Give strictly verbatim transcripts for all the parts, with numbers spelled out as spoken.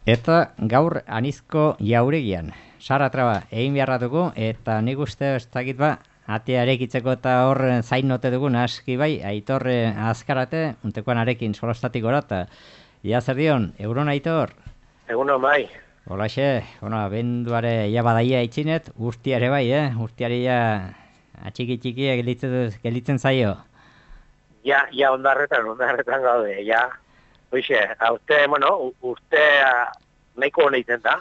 Eta gaur anizko jauregian, Sara traba egin beharra dugu, eta nik uste ez dakit ba, atea erekitzeko eta hor zain note dugun aski bai, Aitorre azkarate, untekoan arekin solastatik gora, eta ia zer dion, euron Aitor? Egunon bai. Holaxe, bueno, benduare ja badaia itxinet, urtiare bai, eh? Urtiare ja atxiki-txiki gelitzen, gelitzen zaio. Ja, ja ondarretan, ondarretan gaude, ja. Hoxe, haute, bueno, urte nahiko hona izen da.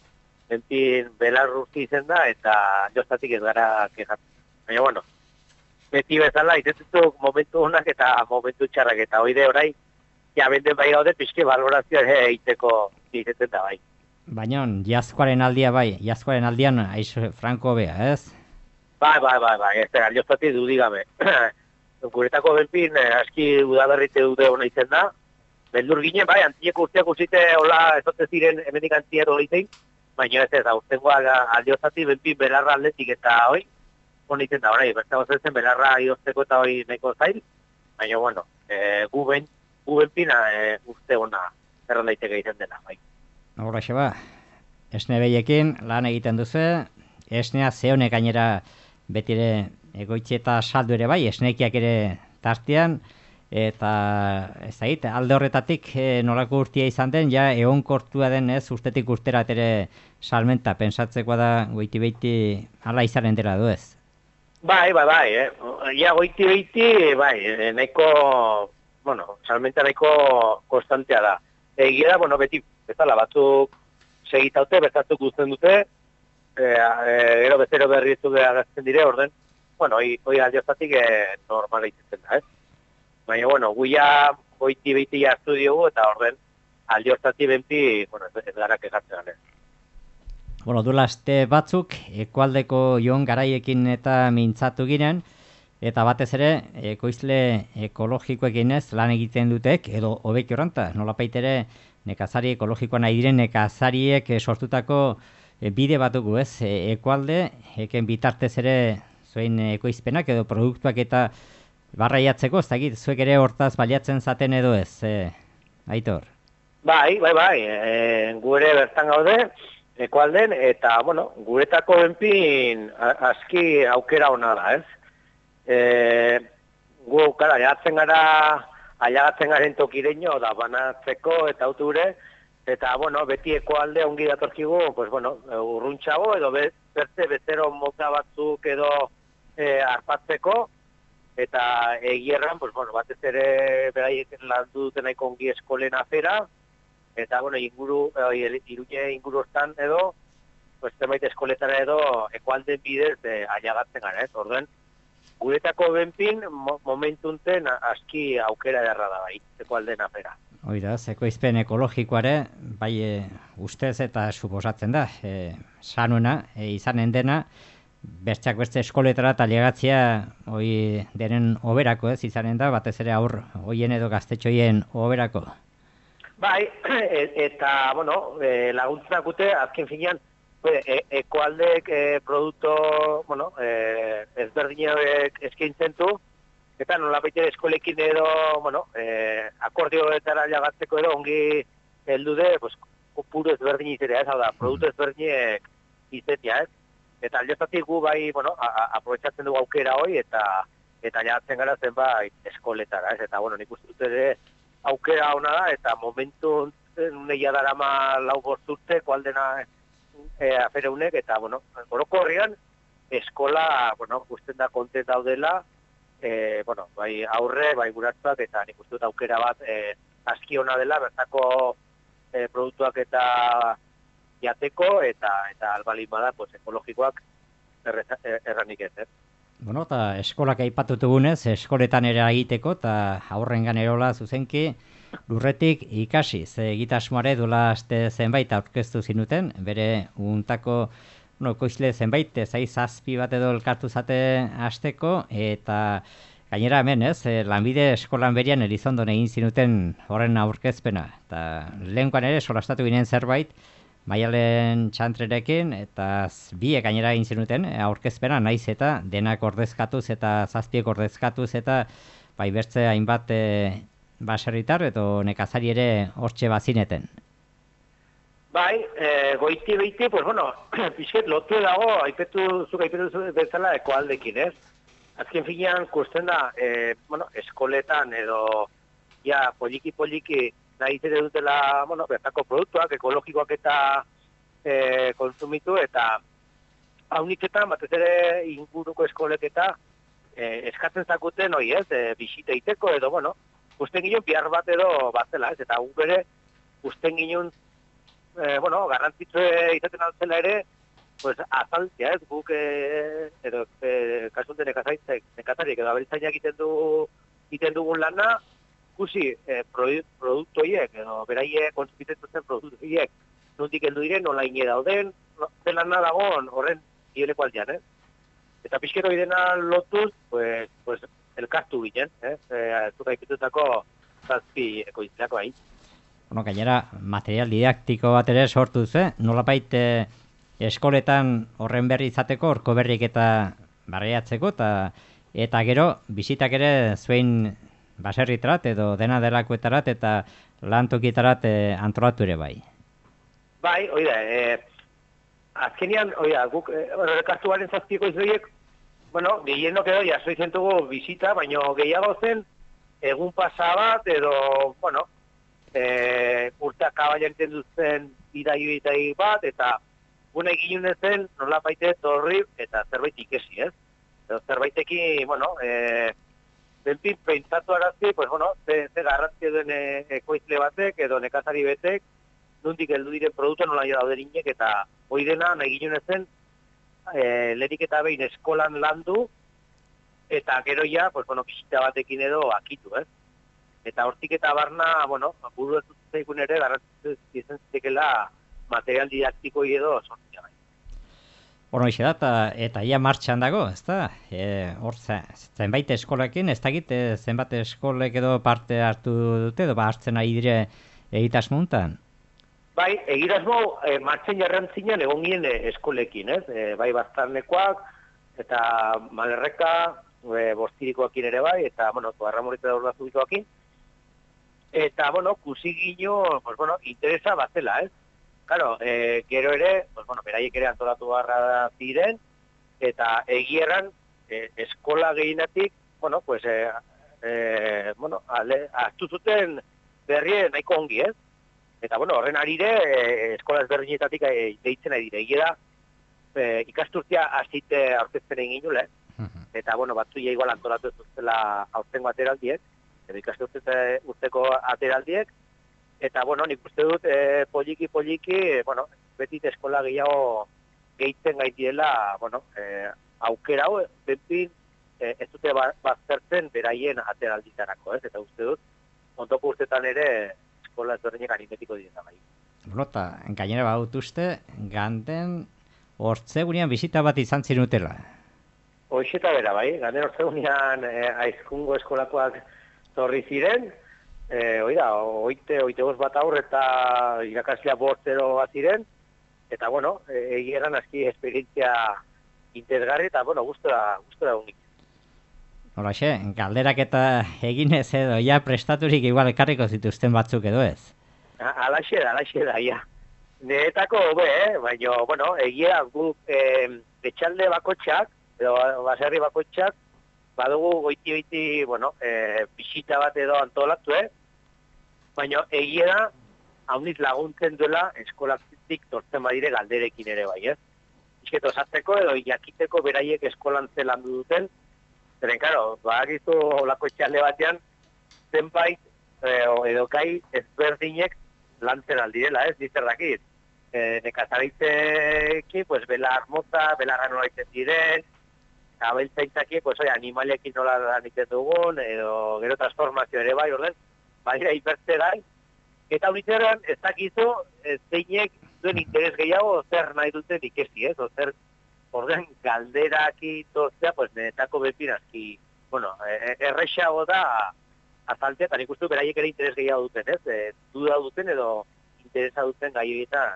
Entin belar urti izen da, eta joztatik ez gara kejatzen. Baina, bueno, beti bezala, izetetuk momentu honak eta momentu txarrak, eta oide orai, ja benden bai gaude, pixke valorazioa egiteko izeten da bai. Baina, jazkoaren aldia bai, jazkoaren aldian aiz franko bea, ez? Bai, bai, bai, bai, ez da, joztatik dudigabe. Guretako benpin, aski udaberrite dude hona izen da. Beldur ginen, bai, antieko urteak usite hola ezote ziren hemenik antiek egitein, baina ez ez, aurtengoa aldiozati benpin belarra aldetik eta hoi, hona izen da, horai, bertago zen belarra idozteko eta hoi nahiko zail, baina, bueno, e, gu, ben, gu benpin e, uste hona erran daiteke izen dela, bai. Horrexe ba, esne behiekin lan egiten duzu, esnea zehonek gainera betire egoitxe eta saldu ere bai, esnekiak ere tartean, eta ez dakit, alde horretatik e, nolako urtia izan den, ja egonkortua den ez, ustetik urterat ere salmenta, pensatzekoa da goiti beiti ala izanen dela du ez? Bai, bai, bai, eh? Ja goiti beiti, bai, nahiko, bueno, salmenta nahiko konstantea da. Egia da, bueno, beti, bezala, batzuk segitaute, bezatzuk guztien dute, e, e, gero bezero berri ez dute agazten dire, orden, bueno, hoi, hoi aldiozatik e, normala izaten da, ez? Baina, bueno, guia goiti beiti hartu diogu, eta orden, aldiozatik benpi, bueno, ez, ez gara kejatzen gane. Bueno, duela aste batzuk, ekualdeko Jon Garaiekin eta mintzatu ginen, eta batez ere, ekoizle ekologikoekin ez lan egiten dutek, edo hobeki horrenta, nolapait ere, nekazari ekologikoa nahi diren nekazariek sortutako bide bat dugu ez, ekualde, eken bitartez ere zuen ekoizpenak edo produktuak eta barraiatzeko, ez dakit, zuek ere hortaz baliatzen zaten edo ez, e, Aitor? Bai, bai, bai, e, gu ere bertan gaude, ekualden, eta, bueno, guretako benpin aski aukera hona da, ez? E, gu, kara, aiagatzen gara, aiagatzen garen tokireño, da, banatzeko eta auture, eta, bueno, beti ekualde ongi datorkigu, pues, bueno, urruntxago, edo be, berte bezero mota batzuk edo e, arpatzeko, eta egierran, pues, bueno, batez ere beraiek landu duten nahiko ongi eskolen afera, eta, bueno, inguru, e, iruñe ingurostan edo, pues, zenbait eskoletara edo ekualden bidez e, aiagatzen gara, ez? Orduen, guretako benpin mo, momentunten aski aukera edarra da bai, ekualden afera. Oida, ekoizpen ekologikoare, bai e, ustez eta suposatzen da, e, sanuena, e, izanen dena, bertxak beste eskoletara eta liagatzea hoi denen oberako ez izanen da, batez ere aur hoien edo gaztetxoien oberako. Bai, e, eta, bueno, e, laguntzak ute, azken finean, e, ekoaldek e, produkto, bueno, e, ezberdinak eskaintzen du, eta nolabait eskolekin edo, bueno, e, akordioetara liagatzeko edo ongi heldude, pues, kopuru ezberdin izatea, ez, hau da, produktu ezberdinek izatea, ez? Eta aldiozatik gu bai, bueno, aprobetxatzen dugu aukera hoi, eta eta jagatzen gara zenbait eskoletara, ez? Eta, bueno, nik uste dut ere aukera hona da, eta momentu neia darama lau bortzurte, koaldena e, afereunek, eta, bueno, oroko horrian, eskola, bueno, usten da kontent daudela, e, bueno, bai aurre, bai guratzak, eta nik uste dut aukera bat e, aski hona dela, bertako e, produktuak eta jateko, eta eta albalin bada, pues, ekologikoak erranik ez, eh? Bueno, eta eskolak aipatutugunez, eskoletan ere egiteko, eta aurrengan erola zuzenki, lurretik ikasi, ze egitasmoare dola aste zenbait aurkeztu zinuten, bere untako, bueno, koizle zenbait, zai zazpi bat edo elkartu zate asteko, eta gainera hemen, ez, lanbide eskolan berian Elizondon egin zinuten horren aurkezpena, eta lehenkoan ere solastatu ginen zerbait, Maialen txantrerekin, eta biek gainera egin zenuten aurkezpena, naiz eta denak ordezkatuz eta zazpiek ordezkatuz eta bai bertze hainbat e, baserritar edo nekazari ere hortxe bazineten. Bai, e, goiti behiti, pues bueno, pixket lotu dago, aipetu, zuk aipetu bezala ekoaldekin, ez? Azken finean, kusten da, e, bueno, eskoletan edo, ja, poliki-poliki nahi zede dutela, bueno, bertako produktuak, ekologikoak eta e, konsumitu, eta hauniketan, batez ere inguruko eskolek eta e, eskatzen zakuten, hoi ez, e, bisita iteko, edo, bueno, kusten ginen bihar bat edo batzela, ez? Eta gu bere, kusten ginen, Eh, bueno, garrantzitsu izaten altzela ere, pues azaltzea, ez, guk, eh, edo, eh, kasunte nekazaitzek, nekazariek edo abeltzainak egiten du, egiten dugun lana, kusi, eh, produktu horiek, edo beraie konsumitzen zen produktu horiek, nondik heldu diren, nola ine dauden, zen lana dagoen horren gioneko aldean, eh? Eta pixkero idena lotuz, pues, pues, elkartu ginen, eh? Eh, zuka ikitutako zazpi ekoizteako hain. Bueno, gainera, material didaktiko bat ere sortu ze, nolapait eh, eskoletan horren berri izateko, horko berrik eta barriatzeko, eta eta gero, bisitak ere zuen baserritarat edo dena delakoetarat eta lantokietarat eh, antolatu ere bai. Bai, oida, eh, azkenian, oida, guk horrekartu garen zazpiko izbeiek, bueno, gehienok edo jaso izentugu bisita, baino gehiago zen, egun pasa bat edo, bueno, E, urteak kabaila duzen idai bat, eta guna egin zen nola baite torri eta zerbait ikesi, ez? Edo zerbaiteki, bueno, e, benpin pentsatu arazi, pues, bueno, ze, ze garrantzia duen e, ekoizle batek, edo nekazari betek, nondik heldu diren produktu nola dauderinek, eta hoi dena nahi ginen zen, e, lehenik eta behin eskolan landu, eta gero ja, pues, bueno, bisita batekin edo akitu, ez? Eta hortik eta barna, bueno, buru ez dut ere, garrantzitzu izan zitekela material didaktiko edo sortzea bai. Bueno, ixe da, eta, eta ia martxan dago, ez da? E, hor, zenbait eskolekin, ez dakit, e, zenbat eskolek edo parte hartu dute, edo ba hartzen ari dire egitasmo hontan? Bai, egitasmo e, martxan jarrantzinean egon gien eskolekin, ez? E, bai, bastarnekoak, eta malerreka, e, bostirikoakin ere bai, eta, bueno, toarramorita da ordazubikoakin. Eta, bueno, kusi gino, pues, bueno, interesa bazela, ez? Claro, eh, gero ere, pues, bueno, beraiek ere antolatu barra ziren, eta egieran, eh, eskola gehienatik, bueno, pues, eh, eh, bueno, ale, hartu zuten berrien nahiko ongi, ez? Eta, bueno, horren arire, eh, eskola ezberdinetatik eh, deitzen ari dire. Egiera, eh, ikasturtia azite aurkezten egin nule, eta, bueno, batzu ja igual antolatu ez duzela aurtengo ateraldiek, edo ikaste urteko ateraldiek, eta, bueno, nik uste dut e, poliki-poliki, e, bueno, betit eskola gehiago gehitzen gaitiela, bueno, e, aukera hau, benpin, e, ez dute baztertzen beraien ateralditarako, ez? Eta uste dut, ondoko urtetan ere eskola ezberdinek animetiko direna bai. Bueno, eta gainera badut uste, ganden hortzegunean bisita bat izan zinutela. Hoxeta bera, bai, ganden hortzegunean e, aizkungo eskolakoak torri ziren, e, oida, oite, oite bost bat aurre eta irakaslea bortzero bat ziren, eta, bueno, egieran aski esperientzia interesgarri, eta, bueno, gustora, gustora unik. Holaxe, galderak eta eginez edo, ja prestaturik igual ekarriko zituzten batzuk edo ez? Alaxe da, alaxe da, ja. Neretako, be, eh? Baina, bueno, egia guk e, etxalde bakotxak, edo baserri bakotxak, badugu goiti-goiti, bueno, e, bisita bat edo antolatu, eh? Baina egia da, hauniz laguntzen duela eskolatik tortzen badire galderekin ere bai, ez? Izketo osatzeko edo jakiteko beraiek eskolan zelan duten, zeren, karo, badakizu olako etxalde batean, zenbait edo, edo kai ezberdinek lantzen aldirela, ez? Dizer dakit, e, nekazaritzeki, pues, belar mota, belarra nola itzen diren, abeltzaintzaki, pues, oi, animalekin nola lan iten dugun, edo gero transformazio ere bai, orden, badira hipertzerai, eta unitzeran ez dakizu, ez zeinek duen interes gehiago, zer nahi duten ikesi, ez? O zer, orden, galderaki tozea, pues, netako bepinazki, bueno, errexago da azaltea, eta nik uste beraiek ere interes gehiago duten, ez? E, duda duten edo interesa duten gai egita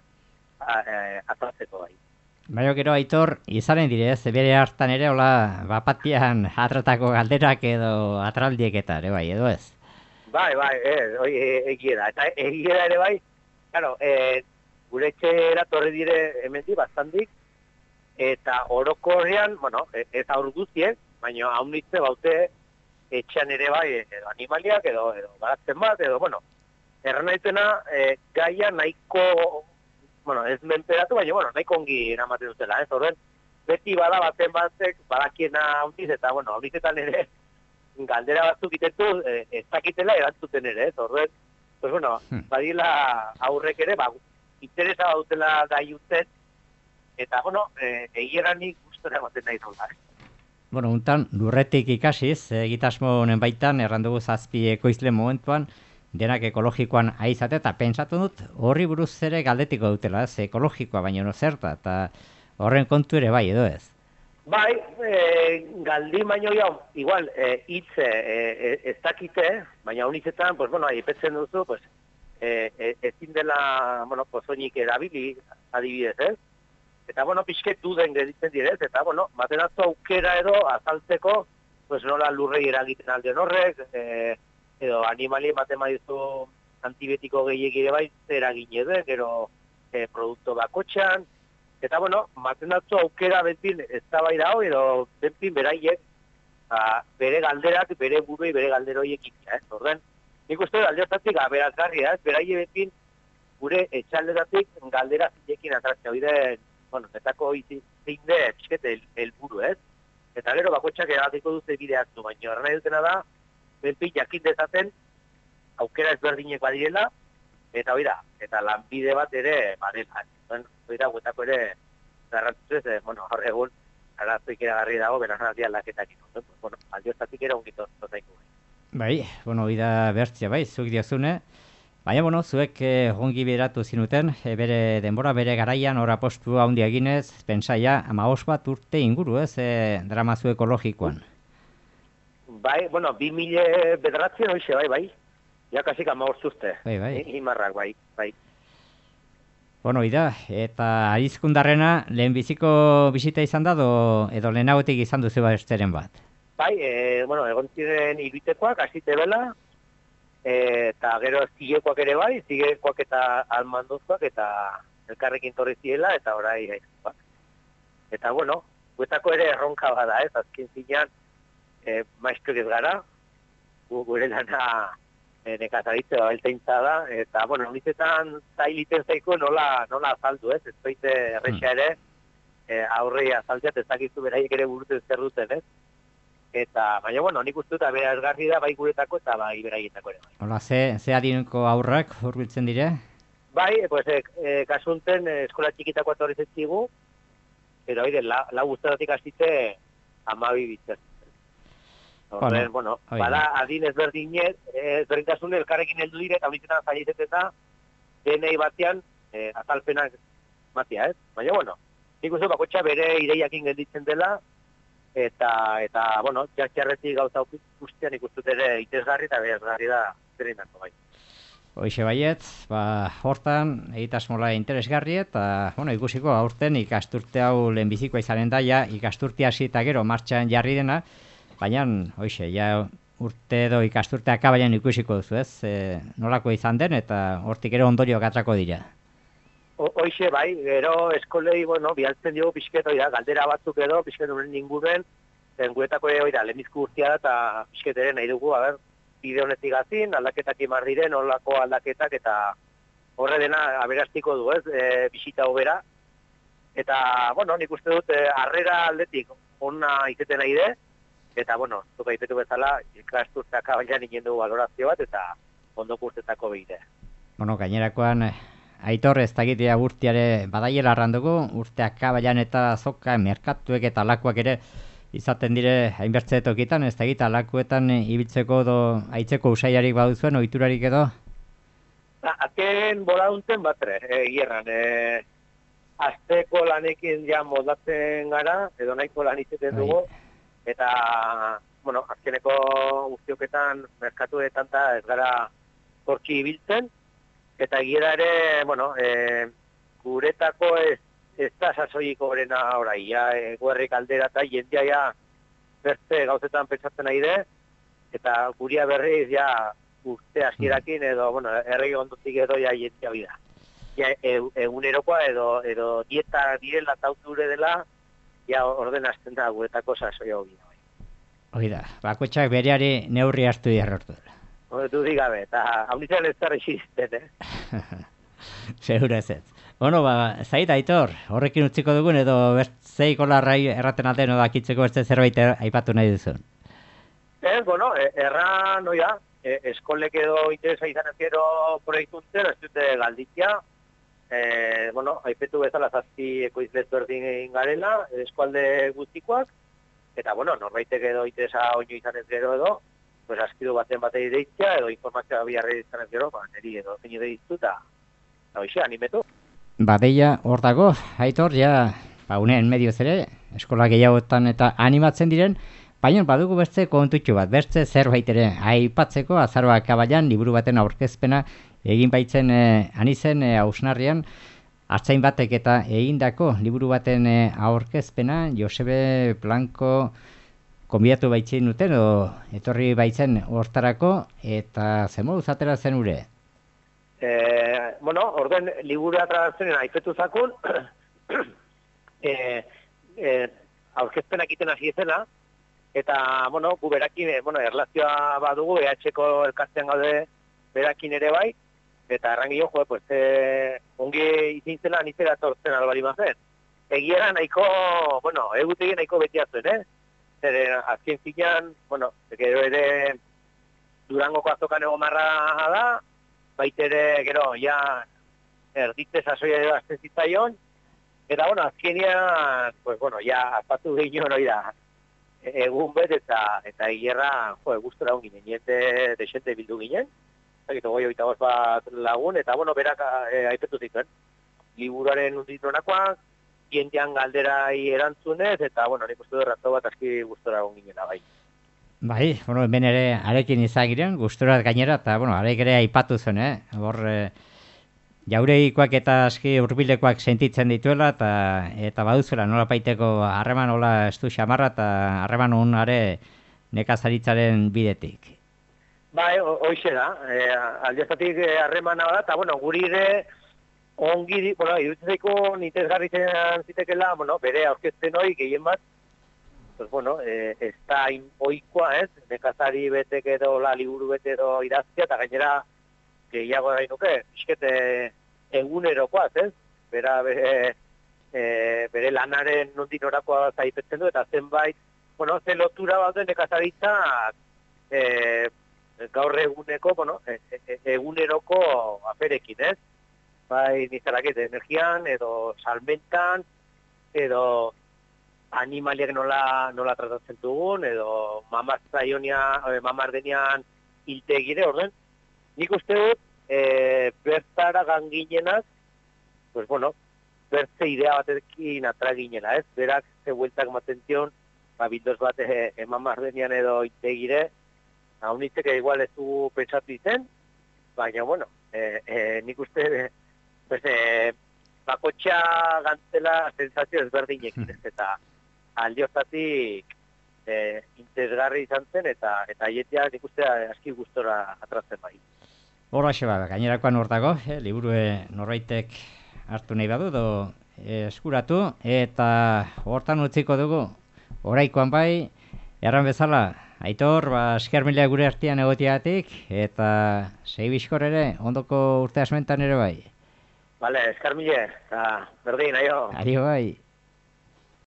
azaltzeko bai. Baina gero, Aitor, izanen dire, ez, bere hartan ere, hola, bapatian atratako galderak edo atraldiek eta ere bai, edo ez? Bai, bai, eh, oi, egiera, eta egiera ere bai, claro, eh, gure etxera torri dire hemendik bastandik, eta orokorrean, bueno, ez aur guztiek, baina haunitze baute etxean ere bai, edo animaliak, edo, edo baratzen bat, edo, bueno, erran naitena, e, gaia nahiko, bueno, ez menperatu, baina, bueno, nahiko ongi eramaten dutela, ez, horren, beti bada baten batek, badakiena hauntiz, eta, bueno, haunitzetan ere, galdera batzuk itetu, e, ez dakitela erantzuten ere, ez, horren, pues, bueno, hmm. badila aurrek ere, ba, interesa bautela gai uten, eta, bueno, e, egiranik gustora ematen nahi zola. Bueno, untan, lurretik ikasiz, egitasmo honen baitan, errandugu zazpi ekoizle momentuan, denak ekologikoan aizate, eta pentsatu dut, horri buruz ere galdetiko dutela, ez, ekologikoa baino no zerta, eta horren kontu ere bai, edo ez? Bai, e, galdi baino jau, igual, e, hitze e, ez dakite, baina honitzetan, pues, bueno, aipetzen duzu, pues, e, e, ezin dela, bueno, pozoinik erabili, adibidez, ez? Eta, bueno, pixket duden geditzen direz, eta, bueno, bateratzu aukera edo azaltzeko, pues, nola lurrei eragiten alden horrek, e, edo animali ematen badizu antibiotiko gehiagire bai, eragin edo, gero e, produkto bakotxan, eta, bueno, matenatzu aukera bentin ez da bai dago, edo bentin beraiek, a, bere galderak, bere buruei, bere galderoiek ikia, ez, orden. Nik uste galderotatik aberazgarria, ez, beraie bentin gure etxaldetatik galdera zilekin atratzea, oide, bueno, netako zein de, pixket, helburu, ez? Eta gero bakotxak edatiko dute bideatu, baina erra nahi dutena da, benpin jakin dezaten, aukera ezberdinek badirela, eta oida, eta lanbide bat ere badela. Oida, guetako ere, garrantzuz ez, bueno, hor egun, arazoik eragarri dago, beranaldi aldaketak ino. Bueno, aldiostatik ere ongito zotaiko. Bai, bueno, oida bertzia bai, zuek diozune, baina, bueno, zuek eh, ongi beratu zinuten, e, bere denbora, bere garaian, ora postu handi eginez, pentsaia, amagos bat urte inguru, ez, e, dramazu ekologikoan. Bai, bueno, bi mile bederatzen hoxe, bai, bai. Ja, kasik amagos urte. Bai, bai. Imarrak, bai, bai. Bueno, ida, eta arizkundarrena, lehen biziko bizita izan da, do, edo lehenagotik izan duzu esteren bat? Bai, e, bueno, egon ziren iritekoak, azite bela, e, eta gero zilekoak ere bai, zilekoak eta almandozkoak, eta elkarrekin torri ziela, eta orai gaizkoak. Eta, bueno, guetako ere erronka bada, ez, azken zinean, e, maiztuak ez gara, gu, gure lana e, nekazaritze babelteintza da, eta, bueno, nizetan zailiten zaiko nola, nola azaldu, ez, ez baite errexea ere, e, aurrei azaltzeat ezakizu beraiek ere buruten zer duten, ez? Eta, baina, bueno, nik uste dut aberazgarri da bai guretako eta bai beraietako ere. Hola, ze, ze adineko aurrak hurbiltzen dire? Bai, pues, e, e, kasunten e, eskola txikitako atorri zetzigu, pero oide, la, la guztatik azite amabi bitzaz. Horren, bueno, bueno bada adin ezberdinez, ezberdintasun elkarrekin heldu dire, eta horitzetan zailetet eta denei batean e, azalpenak matia, ez? Baina, bueno, nik uste bakotxa bere ideiakin gelditzen dela, eta, eta bueno, txartxarretik gauza guztian ikustut ere itezgarri eta behazgarri da zerindako bai. Hoixe baiet, ba, hortan egitasmola interesgarri eta, bueno, ikusiko aurten ikasturte hau lehenbizikoa izanen da, ja, ikasturte hasi eta gero martxan jarri dena, baina, hoixe, ja, urte edo ikasturte akabaian ikusiko duzu, ez? E, nolako izan den eta hortik ere ondorio gatrako dira. Hoixe, bai, gero eskolei, bueno, bialtzen diogu pixket, oida, galdera batzuk edo, pixket uren inguren, guetako ere, oida, lehenbizko urtia da, eta pixket ere nahi dugu, a ber, bide honetik gazin, aldaketak imar diren, olako aldaketak, eta horre dena aberastiko du, ez, e, bisita hobera. Eta, bueno, nik uste dut, e, harrera aldetik onna izeten nahi de, eta, bueno, zuka ipetu bezala, ikasturteak abailan inen dugu valorazio bat, eta ondoko urtetako behide. Bueno, gainerakoan, Aitor, ez dakitea urteare badaiela arrandugu, urteak abailan eta zoka, merkatuek eta alakoak ere izaten dire hainbertze tokitan, ez dakit alakoetan ibiltzeko edo aitzeko usaiarik baduzuen, ohiturarik edo? Azken bola duntzen batre, egierran. E, azteko lanekin ja moldatzen gara, edo nahiko lan izaten dugu, eta, bueno, azkeneko guztioketan merkatuetan eta ez gara zorki ibiltzen, eta egiera ere, bueno, e, guretako ez, ez da sasoiko gorena orai, ja, e, guerrik aldera eta jendia ja bertze gauzetan pentsatzen nahi de, eta guria berriz ja urte askirakin edo, bueno, erregi ondotik edo ja jendia bida. ja, e, egunerokoa edo, edo dieta direla tauture dela, ja orden hasten da guetako sasoia hobi. Hoi da, bakoitzak bereari neurri hartu diarrortu dela. Du digabe, eta hau nintzen ez zarri xizten, eh? Segura ez ez. Bueno, ba, zait, Aitor, horrekin utziko dugun, edo bertzeiko larrai erraten alde, no dakitzeko beste zerbait aipatu nahi duzun. Ez, bueno, erra, noia, eskolek edo interesa izan ez gero proiektuntzen, ez dute galditia, e, bueno, aipetu bezala zazpi ekoizlet berdin garela, eskualde guztikoak, eta, bueno, norbaitek edo interesa oino izan ez gero edo, pues askidu baten batei deitzea, edo informazioa biharre izan ez gero, ba, niri edo zein deitzu, eta hoxe, animetu. Badeia hor dago, Aitor, ja, ba, unean medioz ere, eskola gehiagotan eta animatzen diren, baina badugu beste kontutxo bat, beste zerbait ere aipatzeko, azaroak abailan, liburu baten aurkezpena, egin baitzen eh, anizen eh, hausnarrian, hartzain batek eta egindako liburu baten eh, aurkezpena, Josebe Blanco konbidatu baitzen duten, o etorri baitzen hortarako, eta zemoduz atera zen ure? E, bueno, orden liburu atrazen aipetu zakun, e, e, aurkezpenak iten hasi ezela, eta, bueno, gu berakin, bueno, erlazioa badugu, E H ko elkartean gaude berakin ere bai, eta errangio, jo, pues, e, ongi izintzela nizera tortzen albari mazen. Egiera nahiko, bueno, egutegien nahiko betiatzen, eh? Zer, azken zinean, bueno, gero ere Durangoko azokan egomarra da, baitere, gero, ja, erditze sasoia edo azten zitzaion, eta, bueno, azkenean, pues, bueno, ja, azpatu ginen hori da, egun bet, eta, eta hierra, jo, gustora hon ginen, niente desente bildu ginen, eta goi oita bat lagun, eta, bueno, berak e, aipetu zituen, liburuaren unditonakoak, jendean galderai erantzunez, eta, bueno, nik uste dut razo bat aski gustora hon ginen, bai. Bai, bueno, hemen ere arekin izagiren, gusturat gainera, eta, bueno, arek ere aipatu zen, eh? Hor, eh, jaureikoak eta aski hurbilekoak sentitzen dituela, eta eta baduzuela nola paiteko harreman hola estu xamarra, eta harreman honare nekazaritzaren bidetik. Bai, hoixe da, e, aldezatik harremana da, eta, bueno, guri ere, ongi, bueno, iruditzen zaiko nitezgarri zen zitekela, bueno, bere aurkezten hori gehien bat, pues bueno, eh, ez da oikoa, ez, nekazari betek edo, la liburu bete edo idaztia, eta gainera gehiago da inuke, fiskete egunerokoaz, ez, bera bere, e, bere lanaren nondik norakoa zaipetzen du, eta zenbait, bueno, ze lotura bat den nekazaritza e, gaur eguneko, bueno, e, e, eguneroko aferekin, ez, bai nizarakete energian, edo salmentan, edo animaliak nola, nola tratatzen dugun, edo mamardenian hiltegire, orden. Nik uste dut, e, bertara ganginenak, pues bueno, bertze idea batekin atraginela, ez? Berak ze bueltak matention, ba, bildoz bat e, e, mamardenian edo hiltegire, hau nitzeke igual ez du pentsatu izen, baina, bueno, e, e, nik uste e, pues, eh, bakotxa gantzela sensazio ezberdinekin, ez, eta aldiotatik eh, interesgarri izan zen, eta eta aietia nik uste aski gustora atratzen bai. Horra xeba, gainerakoan hor dago, eh, liburue norbaitek hartu nahi badu, do eh, eskuratu, eta hortan utziko dugu, oraikoan bai, erran bezala, Aitor, ba, esker mila gure artean egotiatik, eta sei bizkor ere, ondoko urte asmentan ere bai. Vale, eskar mile, eta berdin, aio. Aio bai.